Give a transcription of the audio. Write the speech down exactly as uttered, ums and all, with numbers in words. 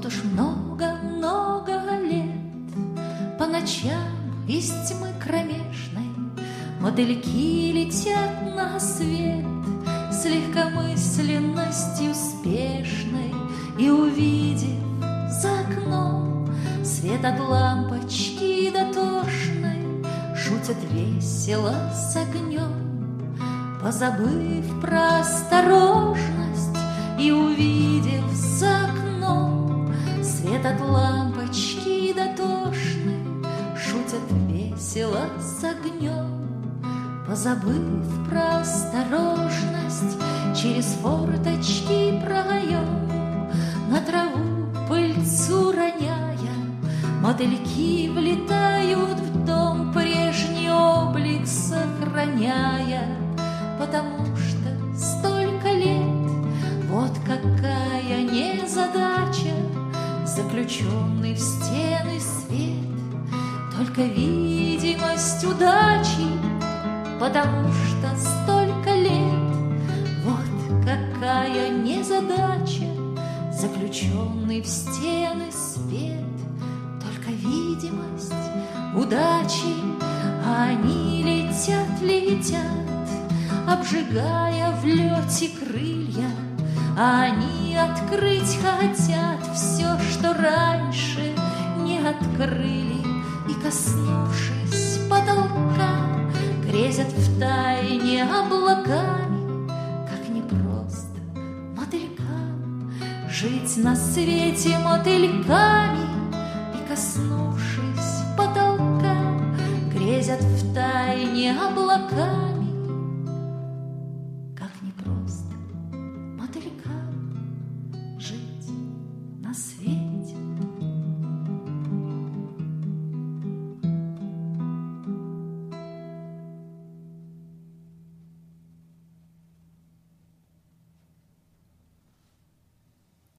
уж много-много лет по ночам из тьмы кромешной мотыльки летят на свет с легкомысленностью спешной, и, увидев за окном свет от лампочки дотошной, шутят весело с огнем, позабыв про осторожность. И, увидев за окном свет от лампочки дотошной, шутят весело с огнем, позабыв про осторожность. Через форточки проем, на траву пыльцу роняя, мотыльки влетают в дом, прежний облик сохраняя, потому что столько лет. Вот какая незадача, заключенный в стены свет, только видимость удачи, потому что столько лет. Вот какая незадача, заключенный в стены свет, только видимость удачи. А они летят, летят, обжигая в лете крылья. А они открыть хотят все, что раньше не открыли, и, коснувшись потолка, грезят втайне облаками. Как непросто мотылькам жить на свете мотыльками, и, коснувшись потолка, грезят втайне облаками.